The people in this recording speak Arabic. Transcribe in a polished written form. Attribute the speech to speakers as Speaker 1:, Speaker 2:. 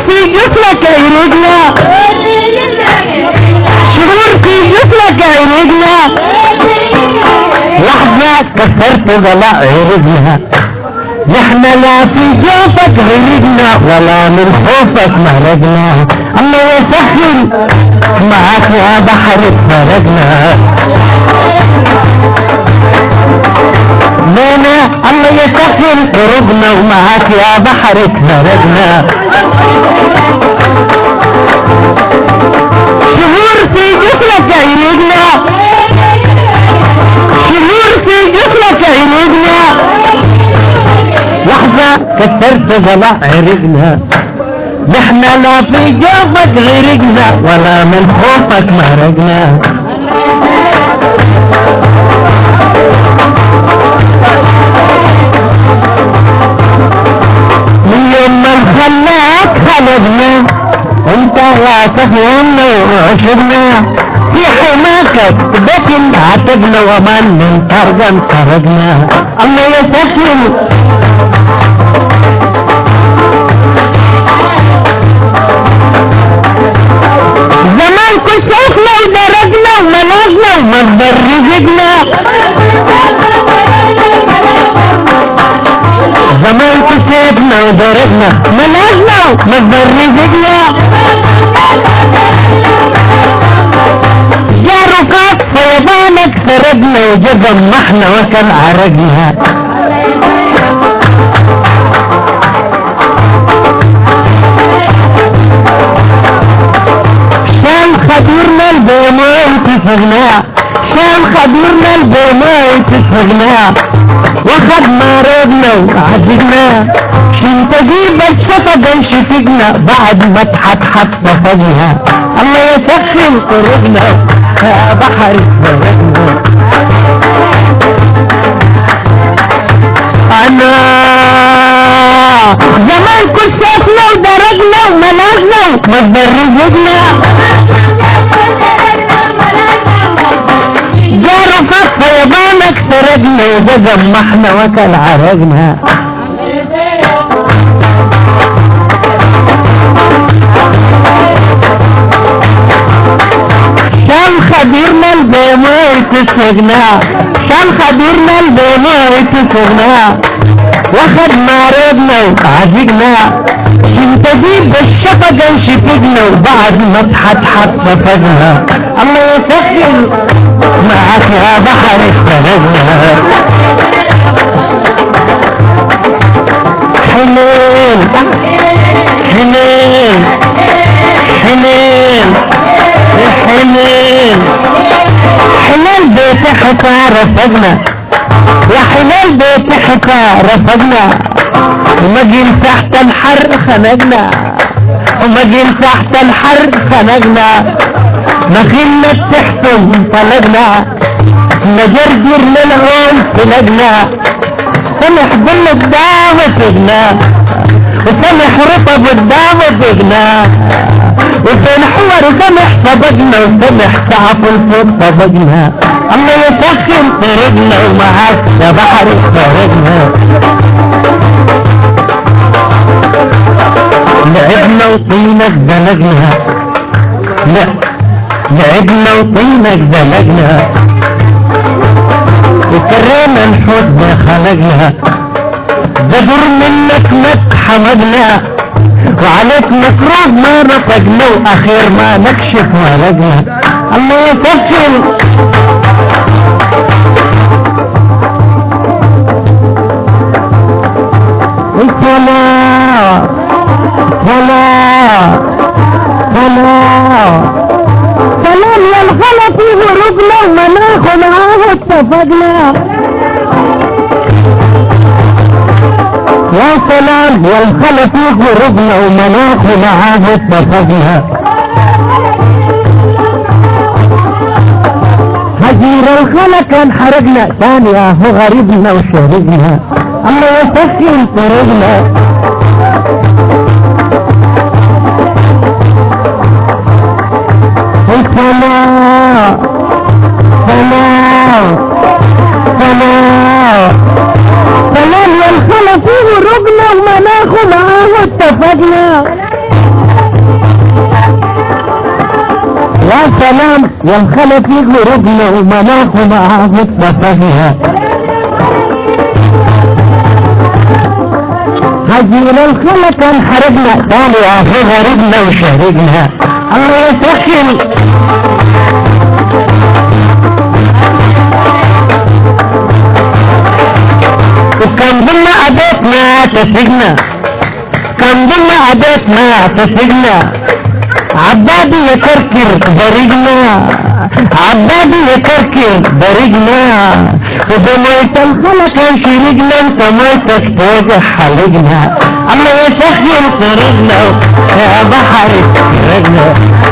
Speaker 1: في جسمك عرقنا شهور في جسمك عرقنا لحظة كسرت ضلع عرقنا نحن لا في جوفك عرقنا ولا من خوفك مهرجنا الله يسهل معاك يا بحر اتفرجنا لينا الله يسهل قربنا ومعاك يا بحر اتفرجنا شهور في جسمك عرقنا شهور في جسمك عرقنا لحظة كسرت ضلع عرقنا نحن لا في جوفك غرقنا ولا من خوفك مهرجنا من يوم ما خلاك خلقنا انت يا سفينا وعشرنا في حماك بكن عتقنا ومن من ترجم خرجنا الله يسهل زمان كل شوفنا ودرجنا وملاجنا ومصدر رزقنا زمان كل شوفنا ودرجنا ملاجنا ومصدر رزقنا يا رفاق فيضانك سردنا وجبن محنا وكان عرقنا خدورنا البوماي تفغنا شان خدورنا البوماي تفغنا وخد ماربنا وعزقنا شن تجيب الشفقا شفقنا بعد ما تحتحت صفقنا الله يسخن قربنا يا بحر اتفرجنا انا زمان كل شافنا ودرجنا وملاجنا ومصدر رزقنا جارفت فيضانك سردنا وجمحنا وكل عرقنا شان خبيرنا البوماي تسفقنا شان خبيرنا البوماي تسفقنا واخد ماربنا وعزقنا شن تجيب بالشفقا شفقنا وبعد ما تحتحت صفقنا الله يسهل معاك يا بحر اتفرجنا حنين حنين حنين حنين حنين بيت حكا رفقنا يا حلال بيت حكا رفقنا ومجين تحت الحر خنقنا ومجين تحت الحر خنقنا مخيلنا تحتم طلقنا نجرجر للعون طلقنا سمح ظل الدعوة تغنى وسمح رطب الدعوة تغنى وسمح وسمح صبقنا وسمح سعف الفوق صبقنا الله يسخن طرقنا ومعاك يا بحر طرقنا لعبنا وطينك دلقنا لعبنا وطينك دلقنا وكرينا نحوت بخلقنا بدر منك مك حمدنا وعليك مكروه ما نطقنا واخير ما نكشف ولقنا الله يسهل الصلاة صلاة صلاة سلام للغلط وربنا ومناخ معاه اتفقنا يا سلام والخلق وربنا ومناخ معاه اتفقنا هجير الخلق كان حرقنا ثانية هو غريبنا وشرقنا الله يسخن طرقنا الصلاة صلاة صلاة سلام والخلق وربنا ومناخ معاه اتفقنا السلام والخلف يغربنا ومناخنا متفقها هجينا الخلق انحرقنا طالع في غربنا وشهرقنا الله يسخن وكان ضمن عاداتنا تسجنا كان ضمن عاداتنا تسجنا عبادي يكركر برجنا عبادي يكركر برجنا وبميت الخلق انشرقنا انت ميتك فوق حلقنا الله يسخن فرقنا يا بحر فرقنا